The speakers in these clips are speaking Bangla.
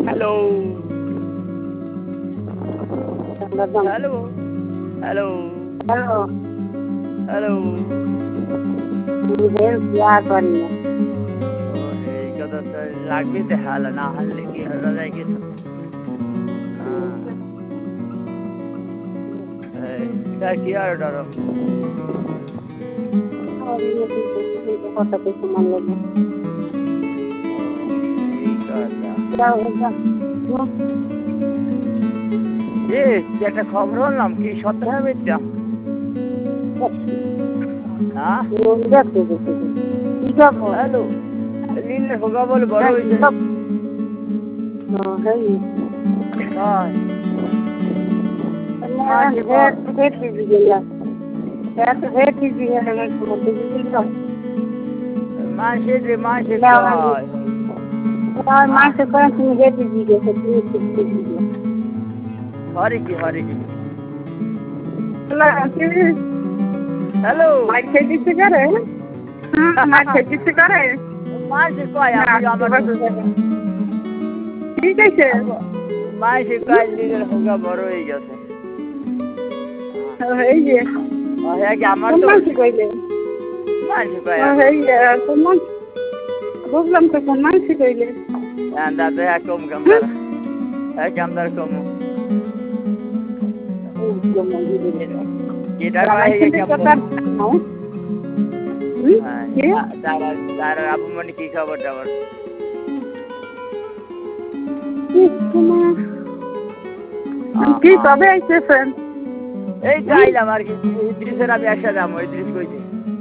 hello hello hello hello hello এই কথা তো লাগবে তো হালা না হারলে কি হারা যায় কিছু কি আর ডরো একটা খবর হলাম কি সত্য হবে হ্যালো লীল হোগা বলে বড় হয়েছে হরে কি হরে কি হ্যালো মাসে কয় ঠিক আছে মাসে কয় লীলের হোগা বড় হয়ে গেছে আমার তো বুঝলাম তো কোন মানুষ কইলে দাদা কম কামদার কম আপু মানে কি খবর টাবর কি কবে আইতেছেন এই তো আইলাম আর কি ইদ্রিসের আমি একসাথে যাবো ইদ্রিস কইছে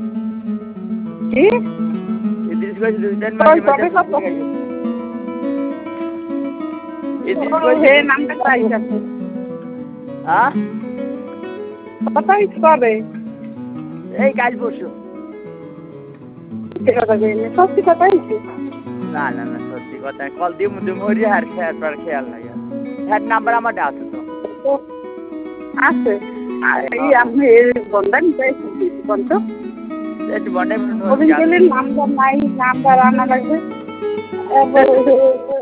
ইদ্রিস কইছে 2-3 মাস ইদ্রিস কইছে নামটা চাই যাচ্ছে হ্যাঁ কথা কবে এই কাল পরশু সত্যি কথা হয়েছে না না না সত্যি কথা কল দিয়ে মরি আর খেয়াল নাই হ্যাঁ নাম্বার আমার আছে তো আছে এই আপনি বন্ধান চাইছি বন্ধ বন্ধাই নাম্বার নাই নাম্বার আনা লাগবে